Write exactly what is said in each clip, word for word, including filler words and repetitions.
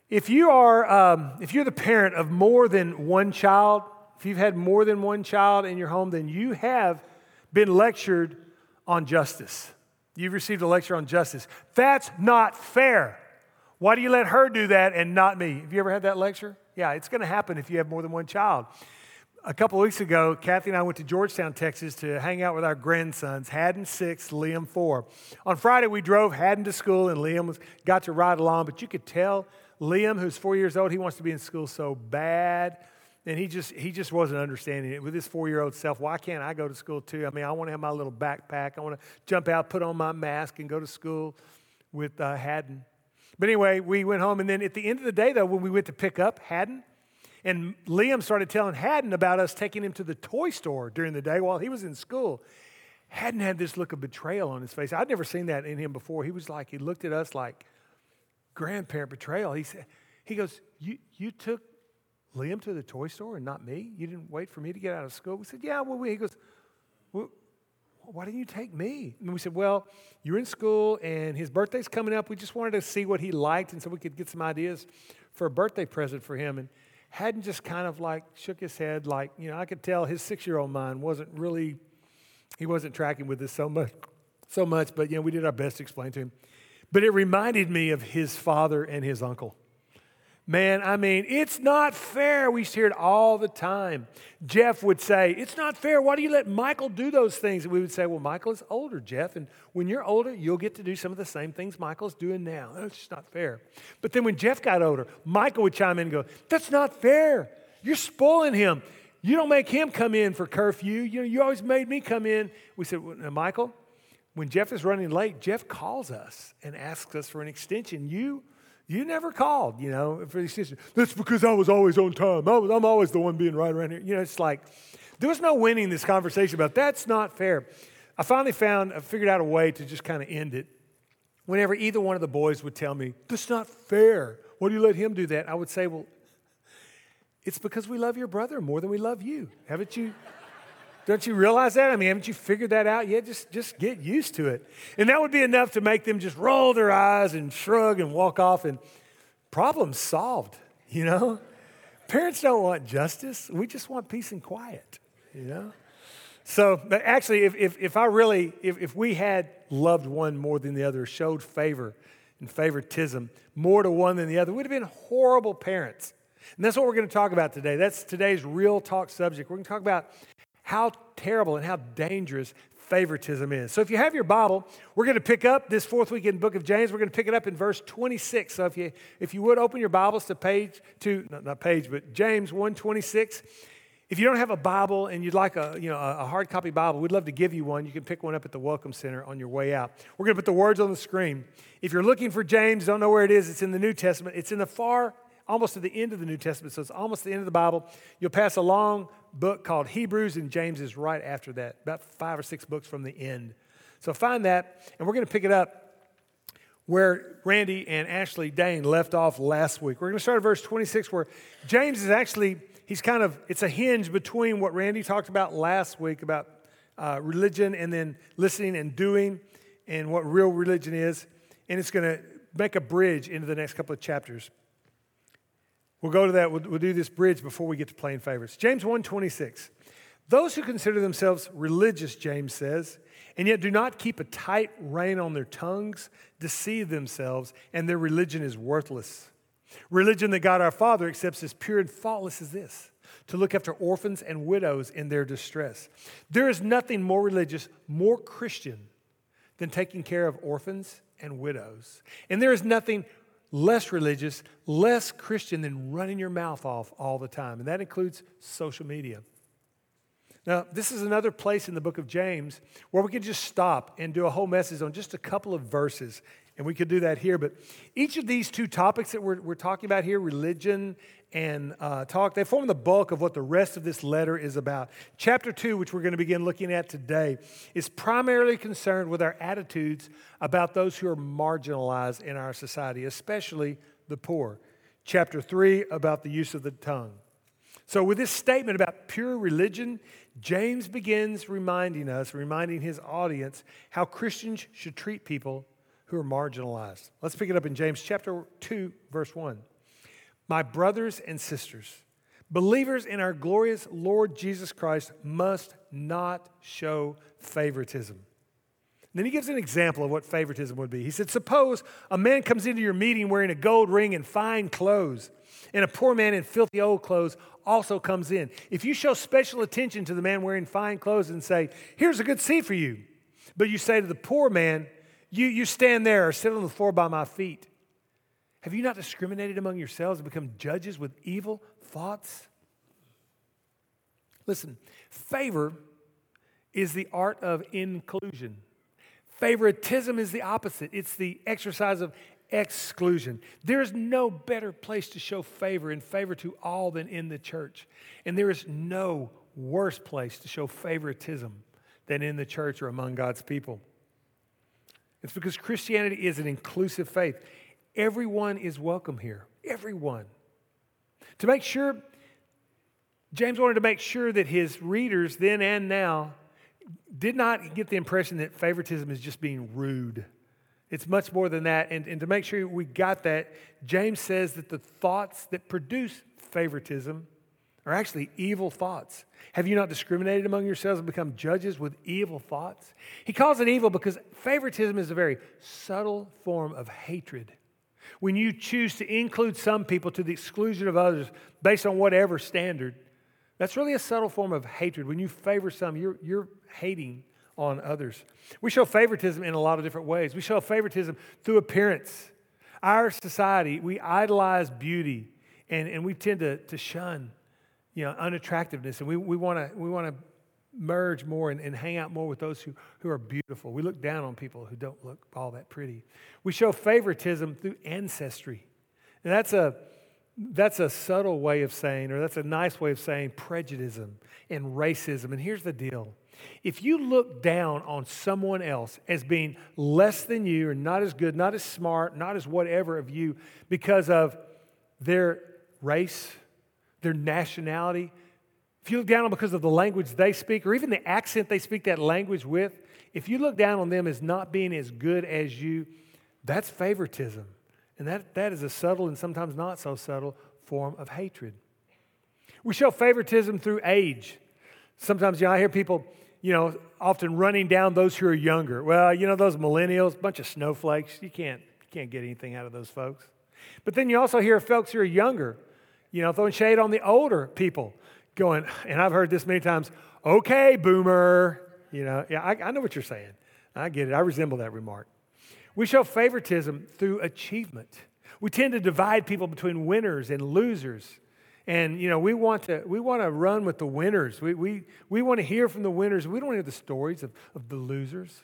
If you are, um, if you're the parent of more than one child, if you've had more than one child in your home, then you have been lectured on justice. You've received a lecture on justice. That's not fair. Why do you let her do that and not me? Have you ever had that lecture? Yeah, it's going to happen if you have more than one child. A couple of weeks ago, Kathy and I went to Georgetown, Texas to hang out with our grandsons, Haddon six, Liam four. On Friday, we drove Haddon to school, and Liam was, got to ride along, but you could tell Liam, who's four years old, he wants to be in school so bad, and he just he just wasn't understanding it. With his four-year-old self, why can't I go to school too? I mean, I want to have my little backpack. I want to jump out, put on my mask, and go to school with uh, Haddon. But anyway, we went home, and then at the end of the day, though, when we went to pick up Haddon, and Liam started telling Haddon about us taking him to the toy store during the day while he was in school. Haddon had this look of betrayal on his face. I'd never seen that in him before. He was like, he looked at us like grandparent betrayal. He said, he goes, you you took Liam to the toy store and not me? You didn't wait for me to get out of school? We said, yeah, well, we, he goes, well, why didn't you take me? And we said, well, you're in school and his birthday's coming up. We just wanted to see what he liked and so we could get some ideas for a birthday present for him. And Haddon just kind of like shook his head like, you know, I could tell his six-year-old mind wasn't really, he wasn't tracking with this so much, so much, but, you know, we did our best to explain to him. But it reminded me of his father and his uncle. Man, I mean, it's not fair. We used to hear it all the time. Jeff would say, it's not fair. Why do you let Michael do those things? And we would say, well, Michael is older, Jeff. And when you're older, you'll get to do some of the same things Michael's doing now. That's just not fair. But then when Jeff got older, Michael would chime in and go, that's not fair. You're spoiling him. You don't make him come in for curfew. You know, you always made me come in. We said, well, now, Michael, when Jeff is running late, Jeff calls us and asks us for an extension. You You never called, you know, for the extension. That's because I was always on time. I was, I'm always the one being right around here. You know, it's like, there was no winning this conversation about that's not fair. I finally found, I figured out a way to just kind of end it. Whenever either one of the boys would tell me, that's not fair. Why do you let him do that? I would say, well, it's because we love your brother more than we love you. Haven't you? Don't you realize that? I mean, haven't you figured that out yet? Just, just get used to it. And that would be enough to make them just roll their eyes and shrug and walk off and problem solved, you know? Parents don't want justice. We just want peace and quiet, you know? So, but actually, if, if, if I really, if, if we had loved one more than the other, showed favor and favoritism more to one than the other, we'd have been horrible parents. And that's what we're going to talk about today. That's today's real talk subject. We're going to talk about how terrible and how dangerous favoritism is. So if you have your Bible, we're going to pick up this fourth week in the book of James. We're going to pick it up in verse twenty-six. So if you if you would open your Bibles to page to not, not page, but James one twenty-six. If you don't have a Bible and you'd like a you know a hard copy Bible, we'd love to give you one. You can pick one up at the Welcome Center on your way out. We're going to put the words on the screen. If you're looking for James, don't know where it is. It's in the New Testament. It's in the far almost to the end of the New Testament, so it's almost the end of the Bible. You'll pass a long book called Hebrews, and James is right after that, about five or six books from the end. So find that, and we're going to pick it up where Randy and Ashley Dane left off last week. We're going to start at verse twenty-six, where James is actually, he's kind of, it's a hinge between what Randy talked about last week about uh, religion and then listening and doing and what real religion is, and it's going to make a bridge into the next couple of chapters. We'll go to that. We'll, we'll do this bridge before we get to playing favorites. James one twenty-six. Those who consider themselves religious, James says, and yet do not keep a tight rein on their tongues, deceive themselves, and their religion is worthless. Religion that God our Father accepts as pure and faultless as this, to look after orphans and widows in their distress. There is nothing more religious, more Christian than taking care of orphans and widows. And there is nothing less religious, less Christian than running your mouth off all the time. And that includes social media. Now, this is another place in the book of James where we could just stop and do a whole message on just a couple of verses. And we could do that here. But each of these two topics that we're, we're talking about here, religion and uh, talk, they form the bulk of what the rest of this letter is about. Chapter two, which we're going to begin looking at today, is primarily concerned with our attitudes about those who are marginalized in our society, especially the poor. Chapter three, about the use of the tongue. So with this statement about pure religion, James begins reminding us, reminding his audience, how Christians should treat people who are marginalized. Let's pick it up in James chapter two, verse one. My brothers and sisters, believers in our glorious Lord Jesus Christ must not show favoritism. Then he gives an example of what favoritism would be. He said, suppose a man comes into your meeting wearing a gold ring and fine clothes, and a poor man in filthy old clothes also comes in. If you show special attention to the man wearing fine clothes and say, here's a good seat for you, but you say to the poor man, you, you stand there or sit on the floor by my feet, have you not discriminated among yourselves and become judges with evil thoughts? Listen, favor is the art of inclusion. Favoritism is the opposite. It's the exercise of exclusion. There is no better place to show favor and favor to all than in the church. And there is no worse place to show favoritism than in the church or among God's people. It's because Christianity is an inclusive faith. Everyone is welcome here. Everyone. To make sure, James wanted to make sure that his readers then and now did not get the impression that favoritism is just being rude. It's much more than that. And, and to make sure we got that, James says that the thoughts that produce favoritism are actually evil thoughts. Have you not discriminated among yourselves and become judges with evil thoughts? He calls it evil because favoritism is a very subtle form of hatred. When you choose to include some people to the exclusion of others based on whatever standard, that's really a subtle form of hatred. When you favor some, you're, you're hating on others. We show favoritism in a lot of different ways. We show favoritism through appearance. Our society, we idolize beauty, and, and we tend to, to shun, you know, unattractiveness, and we, we want to we want to merge more and, and hang out more with those who, who are beautiful. We look down on people who don't look all that pretty. We show favoritism through ancestry, and that's a That's a subtle way of saying, or that's a nice way of saying prejudice and racism. And here's the deal. If you look down on someone else as being less than you or not as good, not as smart, not as whatever of you because of their race, their nationality, if you look down on them because of the language they speak or even the accent they speak that language with, if you look down on them as not being as good as you, that's favoritism. And that, that is a subtle and sometimes not so subtle form of hatred. We show favoritism through age. Sometimes, you know, I hear people, you know, often running down those who are younger. Well, you know, those millennials, bunch of snowflakes. You can't, you can't get anything out of those folks. But then you also hear folks who are younger, you know, throwing shade on the older people, going, and I've heard this many times, okay, boomer. You know, yeah, I, I know what you're saying. I get it. I resemble that remark. We show favoritism through achievement. We tend to divide people between winners and losers. And, you know, we want to we want to run with the winners. We, we, we want to hear from the winners. We don't want to hear the stories of, of the losers.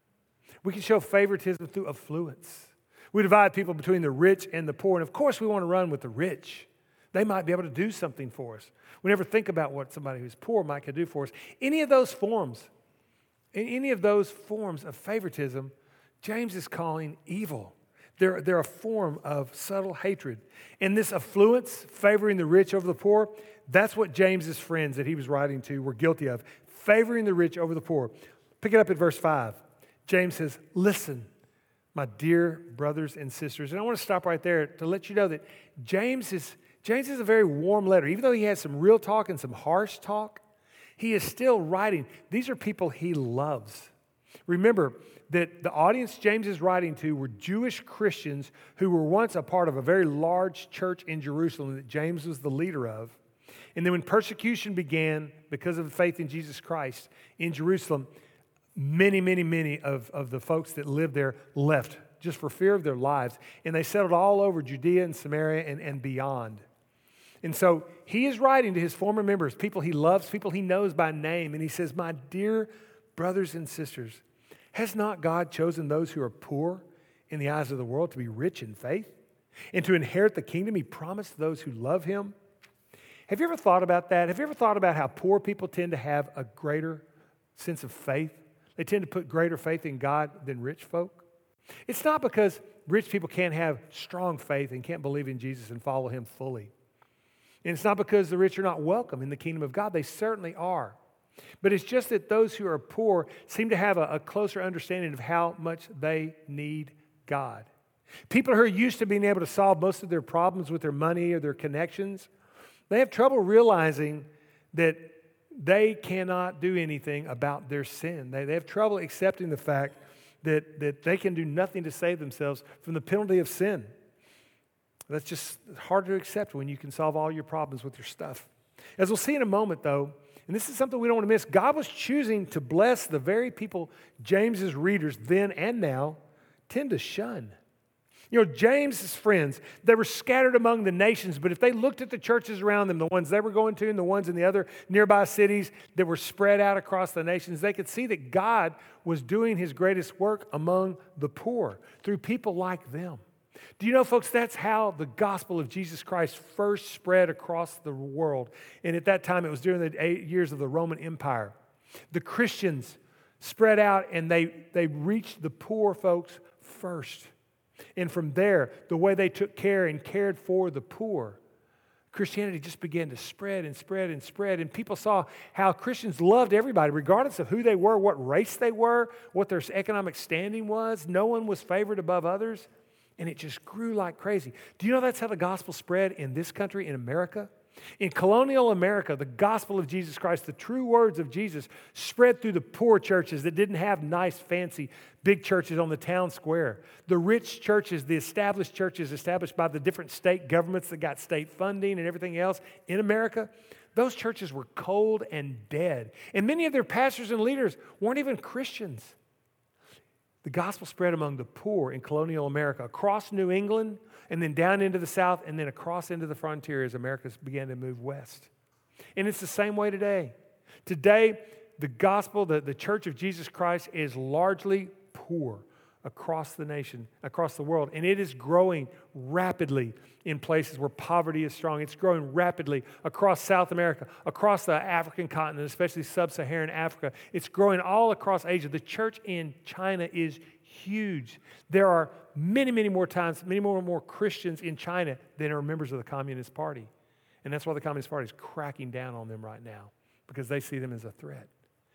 We can show favoritism through affluence. We divide people between the rich and the poor. And, of course, we want to run with the rich. They might be able to do something for us. We never think about what somebody who's poor might could do for us. Any of those forms, any of those forms of favoritism, James is calling evil. They're, they're a form of subtle hatred. And this affluence, favoring the rich over the poor, that's what James's friends that he was writing to were guilty of, favoring the rich over the poor. Pick it up at verse five. James says, listen, my dear brothers and sisters. And I want to stop right there to let you know that James is, James is a very warm letter. Even though he has some real talk and some harsh talk, he is still writing. These are people he loves. Remember that the audience James is writing to were Jewish Christians who were once a part of a very large church in Jerusalem that James was the leader of. And then when persecution began because of the faith in Jesus Christ in Jerusalem, many, many, many of, of the folks that lived there left just for fear of their lives. And they settled all over Judea and Samaria and, and beyond. And so he is writing to his former members, people he loves, people he knows by name. And he says, my dear brothers and sisters, has not God chosen those who are poor in the eyes of the world to be rich in faith and to inherit the kingdom he promised those who love him? Have you ever thought about that? Have you ever thought about how poor people tend to have a greater sense of faith? They tend to put greater faith in God than rich folk. It's not because rich people can't have strong faith and can't believe in Jesus and follow him fully. And it's not because the rich are not welcome in the kingdom of God. They certainly are. But it's just that those who are poor seem to have a, a closer understanding of how much they need God. People who are used to being able to solve most of their problems with their money or their connections, they have trouble realizing that they cannot do anything about their sin. They, they have trouble accepting the fact that, that they can do nothing to save themselves from the penalty of sin. That's just hard to accept when you can solve all your problems with your stuff. As we'll see in a moment, though, and this is something we don't want to miss, God was choosing to bless the very people James's readers then and now tend to shun. You know, James's friends, they were scattered among the nations, but if they looked at the churches around them, the ones they were going to and the ones in the other nearby cities that were spread out across the nations, they could see that God was doing his greatest work among the poor through people like them. Do you know, folks, that's how the gospel of Jesus Christ first spread across the world. And at that time, it was during the eight years of the Roman Empire. The Christians spread out and they, they reached the poor folks first. And from there, the way they took care and cared for the poor, Christianity just began to spread and spread and spread. And people saw how Christians loved everybody, regardless of who they were, what race they were, what their economic standing was. No one was favored above others. And it just grew like crazy. Do you know that's how the gospel spread in this country, in America? In colonial America, the gospel of Jesus Christ, the true words of Jesus, spread through the poor churches that didn't have nice, fancy, big churches on the town square. The rich churches, the established churches established by the different state governments that got state funding and everything else in America, those churches were cold and dead. And many of their pastors and leaders weren't even Christians. The gospel spread among the poor in colonial America, across New England, and then down into the South, and then across into the frontier as America began to move west. And it's the same way today. Today, the gospel, the, the church of Jesus Christ is largely poor across the nation, across the world. And it is growing rapidly in places where poverty is strong. It's growing rapidly across South America, across the African continent, especially sub-Saharan Africa. It's growing all across Asia. The church in China is huge. There are many, many more times, many more and more Christians in China than are members of the Communist Party. And that's why the Communist Party is cracking down on them right now, because they see them as a threat.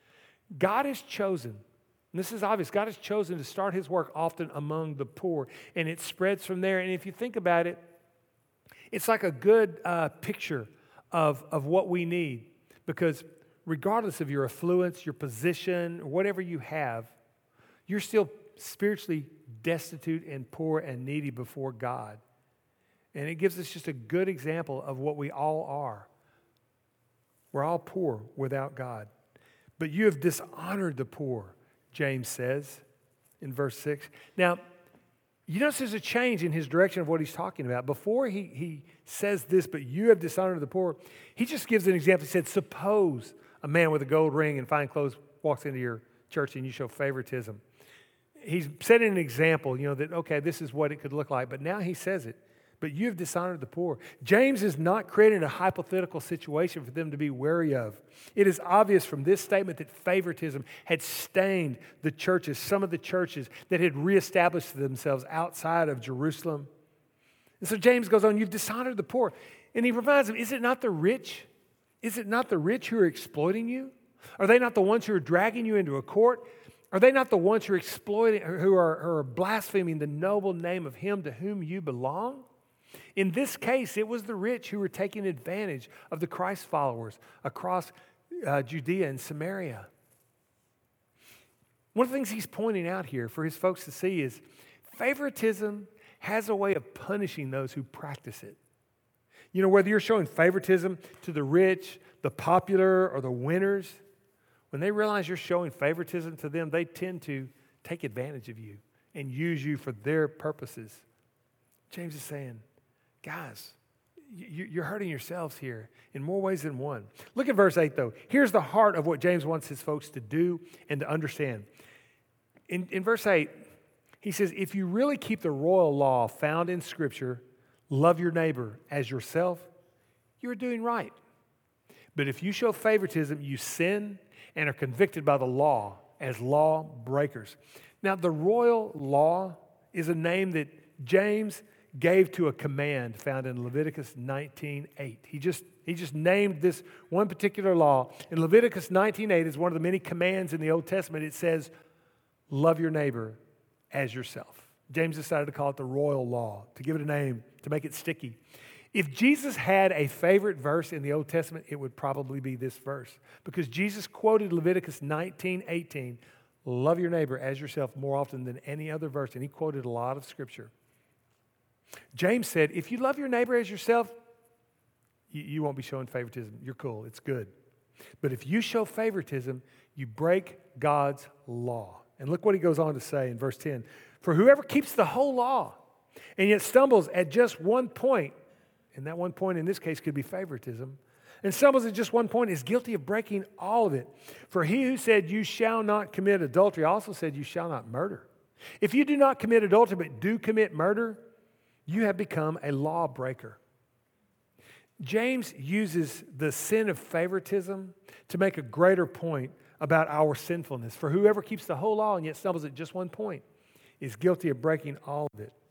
God has chosen, and this is obvious, God has chosen to start his work often among the poor, and it spreads from there. And if you think about it, it's like a good uh, picture of, of what we need, because regardless of your affluence, your position, whatever you have, you're still spiritually destitute and poor and needy before God. And it gives us just a good example of what we all are. We're all poor without God. But you have dishonored the poor, James says in verse six. Now, you notice there's a change in his direction of what he's talking about. Before he, he says this, but you have dishonored the poor, he just gives an example. He said, suppose a man with a gold ring and fine clothes walks into your church and you show favoritism. He's setting an example, you know, that, okay, this is what it could look like. But now he says it. But you have dishonored the poor. James is not creating a hypothetical situation for them to be wary of. It is obvious from this statement that favoritism had stained the churches, some of the churches that had reestablished themselves outside of Jerusalem. And so James goes on, you've dishonored the poor. And he reminds them, is it not the rich? Is it not the rich who are exploiting you? Are they not the ones who are dragging you into a court? Are they not the ones who are exploiting, who are, who are blaspheming the noble name of him to whom you belong? In this case, it was the rich who were taking advantage of the Christ followers across uh, Judea and Samaria. One of the things he's pointing out here for his folks to see is favoritism has a way of punishing those who practice it. You know, whether you're showing favoritism to the rich, the popular, or the winners, when they realize you're showing favoritism to them, they tend to take advantage of you and use you for their purposes. James is saying, guys, you're hurting yourselves here in more ways than one. Look at verse eight, though. Here's the heart of what James wants his folks to do and to understand. In, in verse eight, he says, if you really keep the royal law found in Scripture, love your neighbor as yourself, you're doing right. But if you show favoritism, you sin and are convicted by the law as law breakers. Now, the royal law is a name that James gave to a command found in Leviticus nineteen eight. He just, he just named this one particular law. In Leviticus nineteen eight is one of the many commands in the Old Testament. It says, love your neighbor as yourself. James decided to call it the royal law, to give it a name, to make it sticky. If Jesus had a favorite verse in the Old Testament, it would probably be this verse. Because Jesus quoted Leviticus nineteen eighteen, love your neighbor as yourself, more often than any other verse. And he quoted a lot of scripture. James said, if you love your neighbor as yourself, you, you won't be showing favoritism. You're cool. It's good. But if you show favoritism, you break God's law. And look what he goes on to say in verse ten. For whoever keeps the whole law and yet stumbles at just one point, and that one point in this case could be favoritism, and stumbles at just one point is guilty of breaking all of it. For he who said you shall not commit adultery also said you shall not murder. If you do not commit adultery but do commit murder, you have become a lawbreaker. James uses the sin of favoritism to make a greater point about our sinfulness. For whoever keeps the whole law and yet stumbles at just one point is guilty of breaking all of it.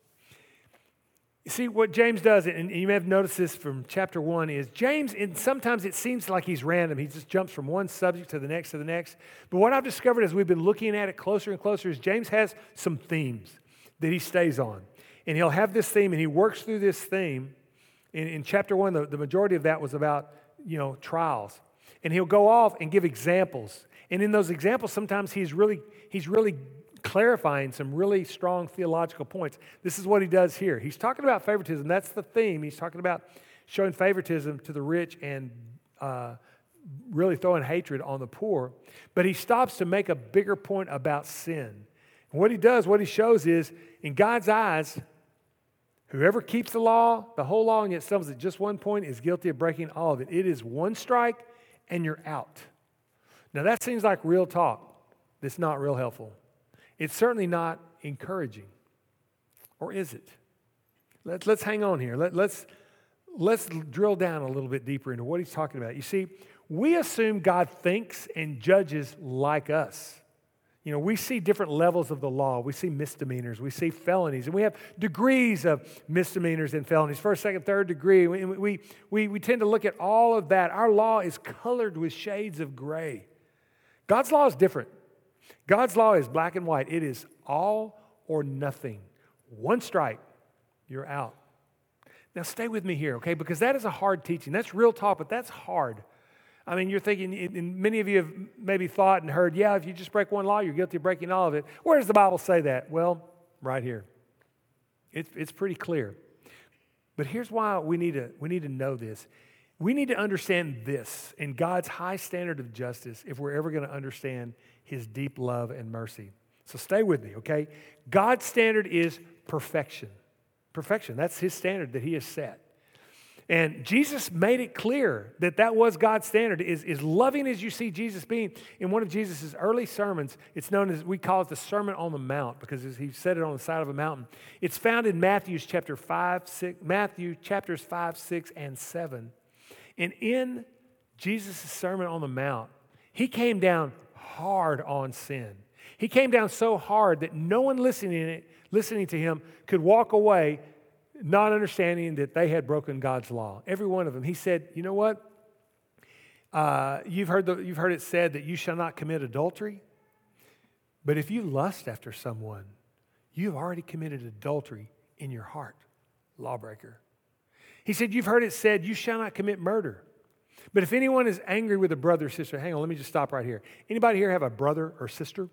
You see, what James does, and you may have noticed this from chapter one, is James, and sometimes it seems like he's random. He just jumps from one subject to the next to the next. But what I've discovered as we've been looking at it closer and closer is James has some themes that he stays on. And he'll have this theme, and he works through this theme. In, in chapter one, the, the majority of that was about, you know, trials. And he'll go off and give examples. And in those examples, sometimes he's really, he's really clarifying some really strong theological points. This is what he does here. He's talking about favoritism. That's the theme. He's talking about showing favoritism to the rich and uh, really throwing hatred on the poor. But he stops to make a bigger point about sin. And what he does, what he shows is, in God's eyes, whoever keeps the law, the whole law, and yet stumbles at just one point is guilty of breaking all of it. It is one strike and you're out. Now that seems like real talk. That's not real helpful. It's certainly not encouraging. Or is it? Let's, let's hang on here. Let, let's, let's drill down a little bit deeper into what he's talking about. You see, we assume God thinks and judges like us. You know, we see different levels of the law. We see misdemeanors. We see felonies. And we have degrees of misdemeanors and felonies. First, second, third degree. We, we, we, we tend to look at all of that. Our law is colored with shades of gray. God's law is different. God's law is black and white. It is all or nothing. One strike, you're out. Now stay with me here, okay? Because that is a hard teaching. That's real talk, but that's hard. I mean, you're thinking, and many of you have maybe thought and heard, yeah, if you just break one law, you're guilty of breaking all of it. Where does the Bible say that? Well, right here. It's, it's pretty clear. But here's why we need to, we need to know this. We need to understand this in God's high standard of justice if we're ever going to understand His deep love and mercy. So stay with me, okay? God's standard is perfection. Perfection, that's His standard that He has set. And Jesus made it clear that that was God's standard, is, is loving as you see Jesus being. In one of Jesus' early sermons, it's known as, we call it the Sermon on the Mount, because He said it on the side of a mountain. It's found in Matthew's chapter five, six, Matthew chapters five, six, and seven. And in Jesus' Sermon on the Mount, He came down hard on sin. He came down so hard that no one listening, listening to Him could walk away not understanding that they had broken God's law. Every one of them. He said, you know what? Uh, you've heard the, you've heard it said that you shall not commit adultery. But if you lust after someone, you've already committed adultery in your heart. Lawbreaker. He said, you've heard it said, you shall not commit murder. But if anyone is angry with a brother or sister, hang on, let me just stop right here. Anybody here have a brother or sister?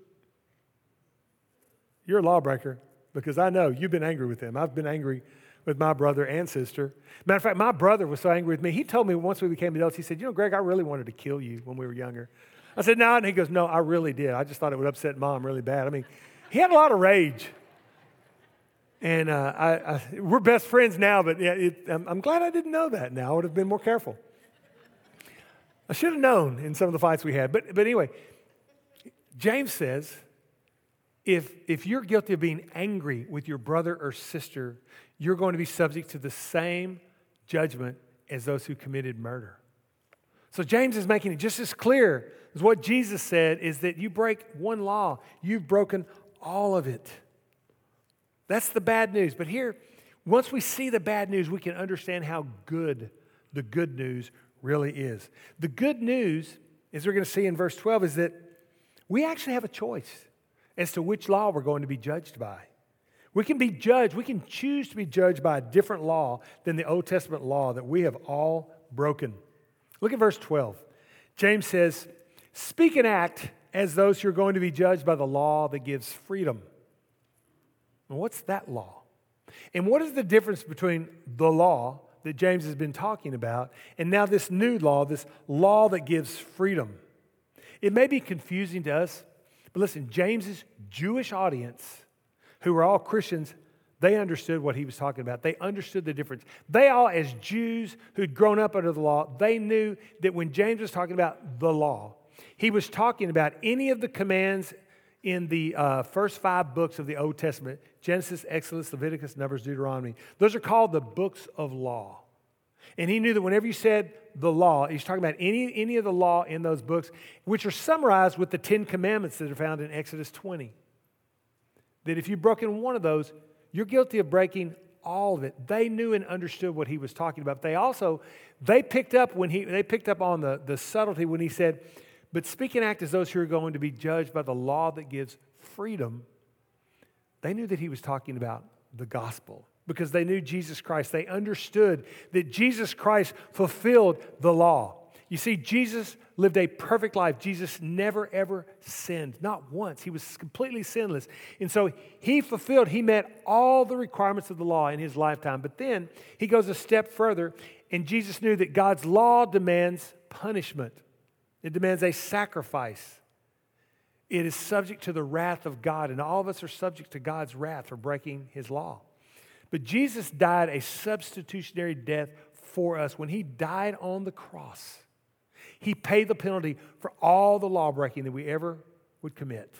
You're a lawbreaker, because I know you've been angry with them. I've been angry with my brother and sister. Matter of fact, my brother was so angry with me. He told me once we became adults, he said, you know, Greg, I really wanted to kill you when we were younger. I said, no, and he goes, no, I really did. I just thought it would upset Mom really bad. I mean, he had a lot of rage. And uh, I, I, we're best friends now, but yeah, it, I'm, I'm glad I didn't know that now. I would have been more careful. I should have known in some of the fights we had. But, but anyway, James says, if, if you're guilty of being angry with your brother or sister, you're going to be subject to the same judgment as those who committed murder. So James is making it just as clear as what Jesus said, is that you break one law, you've broken all of it. That's the bad news. But here, once we see the bad news, we can understand how good the good news really is. The good news, as we're going to see in verse twelve, is that we actually have a choice as to which law we're going to be judged by. We can be judged. We can choose to be judged by a different law than the Old Testament law that we have all broken. Look at verse twelve. James says, speak and act as those who are going to be judged by the law that gives freedom. And what's that law? And what is the difference between the law that James has been talking about and now this new law, this law that gives freedom? It may be confusing to us, but listen, James's Jewish audience, who were all Christians, they understood what he was talking about. They understood the difference. They all, as Jews who'd grown up under the law, they knew that when James was talking about the law, he was talking about any of the commands in the uh, first five books of the Old Testament: Genesis, Exodus, Leviticus, Numbers, Deuteronomy. Those are called the books of law. And he knew that whenever you said the law, he's talking about any, any of the law in those books, which are summarized with the Ten Commandments that are found in Exodus twenty. That if you've broken one of those, you're guilty of breaking all of it. They knew and understood what he was talking about. They also, they picked up when he, they picked up on the, the subtlety when he said, but speak and act as those who are going to be judged by the law that gives freedom. They knew that he was talking about the gospel because they knew Jesus Christ. They understood that Jesus Christ fulfilled the law. You see, Jesus lived a perfect life. Jesus never, ever sinned. Not once. He was completely sinless. And so he fulfilled, he met all the requirements of the law in his lifetime. But then he goes a step further, and Jesus knew that God's law demands punishment. It demands a sacrifice. It is subject to the wrath of God, and all of us are subject to God's wrath for breaking his law. But Jesus died a substitutionary death for us. When he died on the cross, he paid the penalty for all the law breaking that we ever would commit.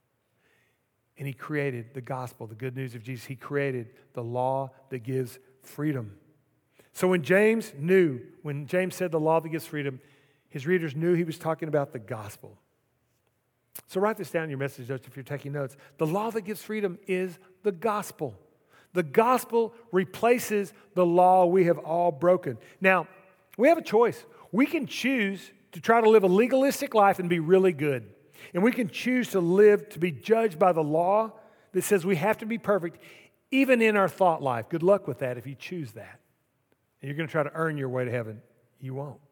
And he created the gospel, the good news of Jesus. He created the law that gives freedom. So when James knew, when James said the law that gives freedom, his readers knew he was talking about the gospel. So write this down in your message notes if you're taking notes. The law that gives freedom is the gospel. The gospel replaces the law we have all broken. Now, we have a choice. We can choose to try to live a legalistic life and be really good. And we can choose to live, to be judged by the law that says we have to be perfect, even in our thought life. Good luck with that if you choose that. And you're going to try to earn your way to heaven. You won't.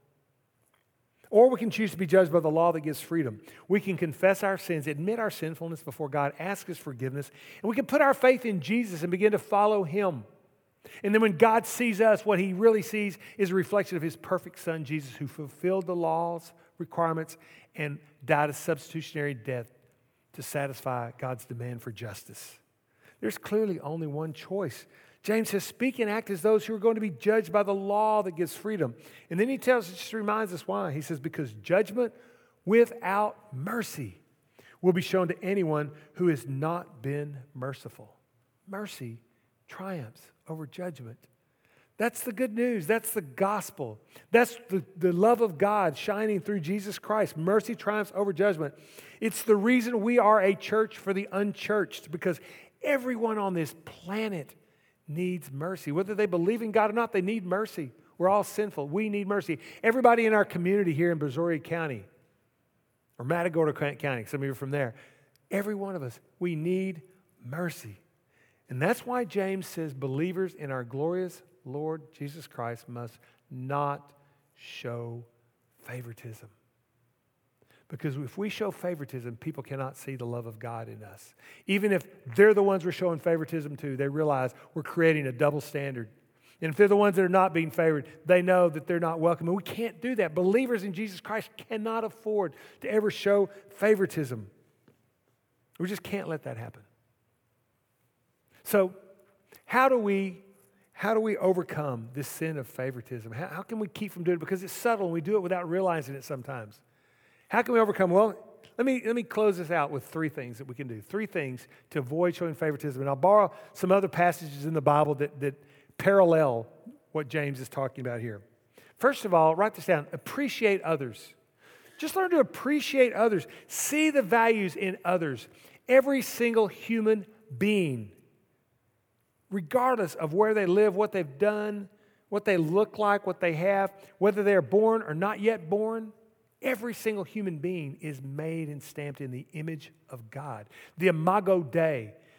Or we can choose to be judged by the law that gives freedom. We can confess our sins, admit our sinfulness before God, ask his forgiveness, and we can put our faith in Jesus and begin to follow him. And then when God sees us, what he really sees is a reflection of his perfect son, Jesus, who fulfilled the law's requirements and died a substitutionary death to satisfy God's demand for justice. There's clearly only one choice. James says, speak and act as those who are going to be judged by the law that gives freedom. And then he tells us, just reminds us why. He says, because judgment without mercy will be shown to anyone who has not been merciful. Mercy triumphs over judgment. That's the good news. That's the gospel. That's the, the love of God shining through Jesus Christ. Mercy triumphs over judgment. It's the reason we are a church for the unchurched, because everyone on this planet needs mercy. Whether they believe in God or not, they need mercy. We're all sinful. We need mercy. Everybody in our community here in Brazoria County, or Matagorda County, some of you are from there, every one of us, we need mercy. And that's why James says believers in our glorious Lord Jesus Christ must not show favoritism. Because if we show favoritism, people cannot see the love of God in us. Even if they're the ones we're showing favoritism to, they realize we're creating a double standard. And if they're the ones that are not being favored, they know that they're not welcome. And we can't do that. Believers in Jesus Christ cannot afford to ever show favoritism. We just can't let that happen. So how do we, how do we overcome this sin of favoritism? How, how can we keep from doing it? Because it's subtle and we do it without realizing it sometimes. How can we overcome? Well, let me, let me close this out with three things that we can do. Three things to avoid showing favoritism. And I'll borrow some other passages in the Bible that, that parallel what James is talking about here. First of all, write this down. Appreciate others. Just learn to appreciate others. See the values in others. Every single human being, regardless of where they live, what they've done, what they look like, what they have, whether they're born or not yet born, every single human being is made and stamped in the image of God. The Imago Dei,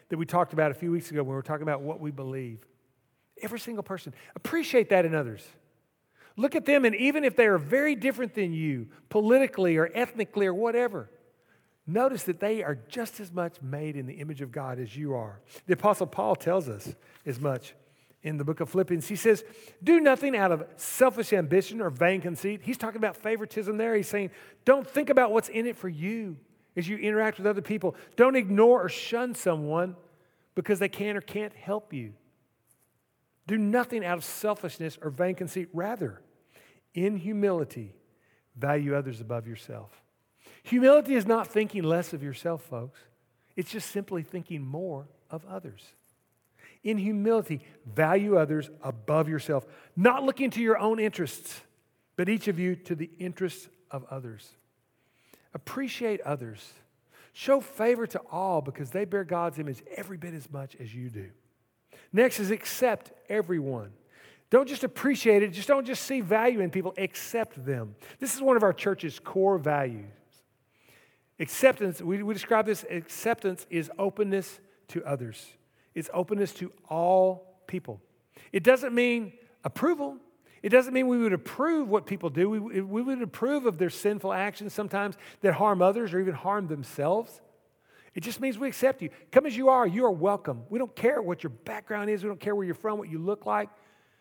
that we talked about a few weeks ago when we were talking about what we believe. Every single person. Appreciate that in others. Look at them, and even if they are very different than you, politically or ethnically or whatever, notice that they are just as much made in the image of God as you are. The Apostle Paul tells us as much in the book of Philippians. He says, do nothing out of selfish ambition or vain conceit. He's talking about favoritism there. He's saying, don't think about what's in it for you as you interact with other people. Don't ignore or shun someone because they can or can't help you. Do nothing out of selfishness or vain conceit. Rather, in humility, value others above yourself. Humility is not thinking less of yourself, folks. It's just simply thinking more of others. In humility, value others above yourself, not looking to your own interests, but each of you to the interests of others. Appreciate others. Show favor to all because they bear God's image every bit as much as you do. Next is accept everyone. Don't just appreciate it. Just don't just see value in people. Accept them. This is one of our church's core values. Acceptance, we, we describe this, acceptance is openness to others. It's openness to all people. It doesn't mean approval. It doesn't mean we would approve what people do. We, we would approve of their sinful actions sometimes that harm others or even harm themselves. It just means we accept you. Come as you are. You are welcome. We don't care what your background is. We don't care where you're from, what you look like.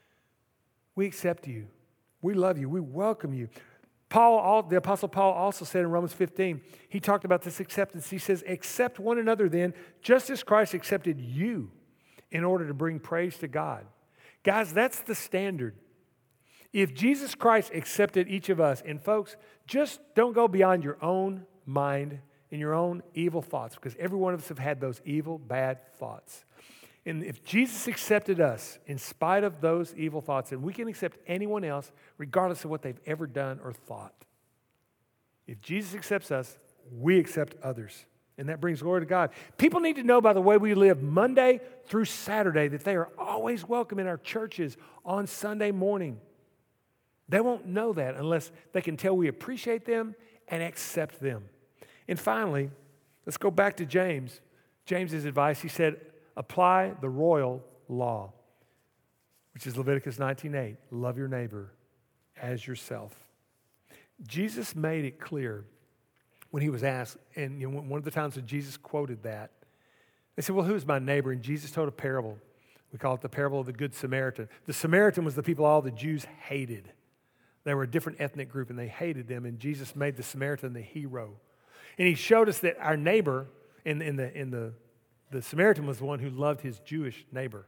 We accept you. We love you. We welcome you. Paul, the Apostle Paul also said in Romans fifteen, he talked about this acceptance. He says, accept one another then, just as Christ accepted you in order to bring praise to God. Guys, that's the standard. If Jesus Christ accepted each of us, and folks, just don't go beyond your own mind and your own evil thoughts, because every one of us have had those evil, bad thoughts. And if Jesus accepted us in spite of those evil thoughts, then we can accept anyone else regardless of what they've ever done or thought. If Jesus accepts us, we accept others. And that brings glory to God. People need to know by the way we live Monday through Saturday that they are always welcome in our churches on Sunday morning. They won't know that unless they can tell we appreciate them and accept them. And finally, let's go back to James. James's advice, he said, apply the royal law, which is Leviticus nineteen eight. Love your neighbor as yourself. Jesus made it clear when he was asked, and you know, one of the times that Jesus quoted that, they said, well, who's my neighbor? And Jesus told a parable. We call it the parable of the Good Samaritan. The Samaritan was the people all the Jews hated. They were a different ethnic group, and they hated them, and Jesus made the Samaritan the hero. And he showed us that our neighbor, in, in the in the The Samaritan was the one who loved his Jewish neighbor.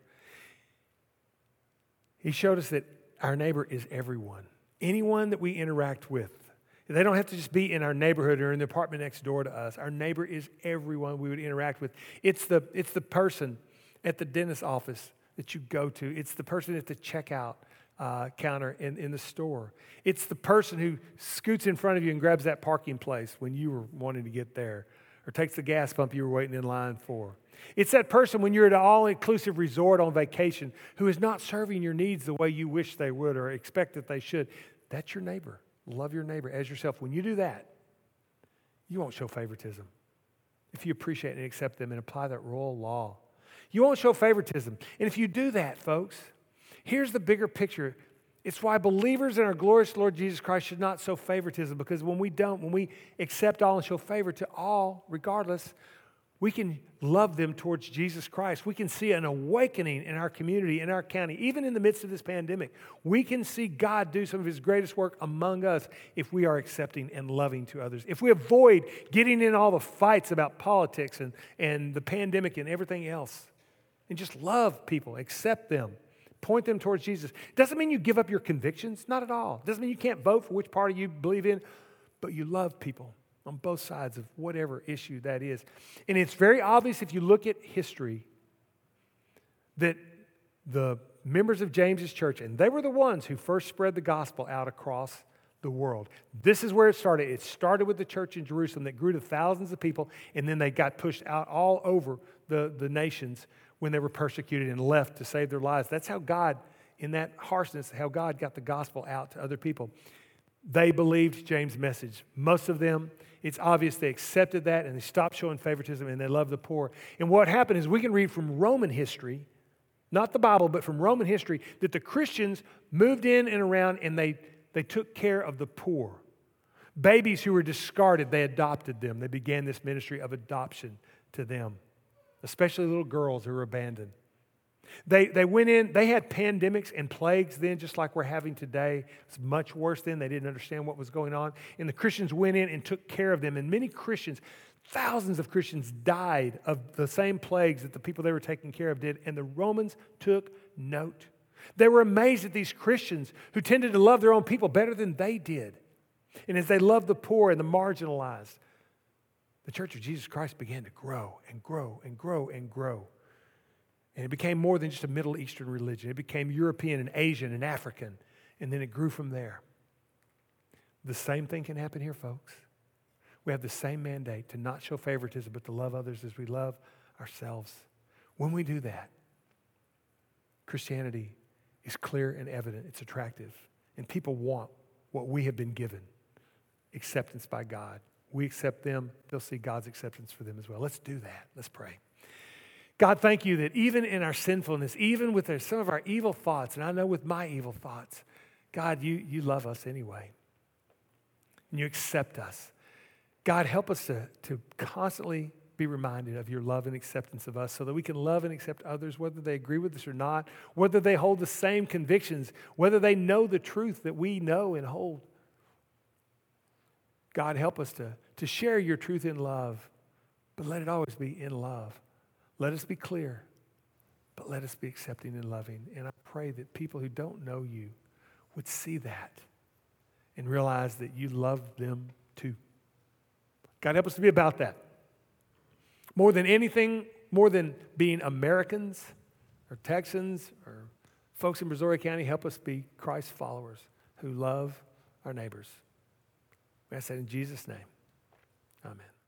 He showed us that our neighbor is everyone. Anyone that we interact with. They don't have to just be in our neighborhood or in the apartment next door to us. Our neighbor is everyone we would interact with. It's the, it's the person at the dentist's office that you go to. It's the person at the checkout uh, counter in, in the store. It's the person who scoots in front of you and grabs that parking place when you were wanting to get there, or takes the gas pump you were waiting in line for. It's that person when you're at an all-inclusive resort on vacation who is not serving your needs the way you wish they would or expect that they should. That's your neighbor. Love your neighbor as yourself. When you do that, you won't show favoritism. If you appreciate and accept them and apply that royal law, you won't show favoritism. And if you do that, folks, here's the bigger picture. It's why believers in our glorious Lord Jesus Christ should not show favoritism, because when we don't, when we accept all and show favor to all, regardless, we can love them towards Jesus Christ. We can see an awakening in our community, in our county, even in the midst of this pandemic. We can see God do some of his greatest work among us if we are accepting and loving to others. If we avoid getting in all the fights about politics and, and the pandemic and everything else, and just love people, accept them, point them towards Jesus. Doesn't mean you give up your convictions, not at all. Doesn't mean you can't vote for which party you believe in, but you love people on both sides of whatever issue that is. And it's very obvious if you look at history that the members of James's church, and they were the ones who first spread the gospel out across the world. This is where it started. It started with the church in Jerusalem that grew to thousands of people, and then they got pushed out all over the, the nations when they were persecuted and left to save their lives. That's how God, in that harshness, how God got the gospel out to other people. they believed James' message. Most of them, it's obvious they accepted that and they stopped showing favoritism and they loved the poor. And what happened is we can read from Roman history, not the Bible, but from Roman history, that the Christians moved in and around and they, they took care of the poor. Babies who were discarded, they adopted them. They began this ministry of adoption to them, especially little girls who were abandoned. They, they went in, they had pandemics and plagues then, just like we're having today. It's much worse then. They didn't understand what was going on. And the Christians went in and took care of them. And many Christians, thousands of Christians died of the same plagues that the people they were taking care of did. And the Romans took note. They were amazed at these Christians who tended to love their own people better than they did. And as they loved the poor and the marginalized, the Church of Jesus Christ began to grow and grow and grow and grow. And it became more than just a Middle Eastern religion. It became European and Asian and African. And then it grew from there. The same thing can happen here, folks. We have the same mandate to not show favoritism, but to love others as we love ourselves. When we do that, Christianity is clear and evident. It's attractive. And people want what we have been given. Acceptance by God. We accept them. They'll see God's acceptance for them as well. Let's do that. Let's pray. God, thank you that even in our sinfulness, even with our, some of our evil thoughts, and I know with my evil thoughts, God, you, you love us anyway. And you accept us. God, help us to, to constantly be reminded of your love and acceptance of us so that we can love and accept others, whether they agree with us or not, whether they hold the same convictions, whether they know the truth that we know and hold. God, help us to, to share your truth in love, but let it always be in love. Let us be clear, but let us be accepting and loving. And I pray that people who don't know you would see that and realize that you love them too. God, help us to be about that. More than anything, more than being Americans or Texans or folks in Brazoria County, help us be Christ followers who love our neighbors. We ask that in Jesus' name. Amen.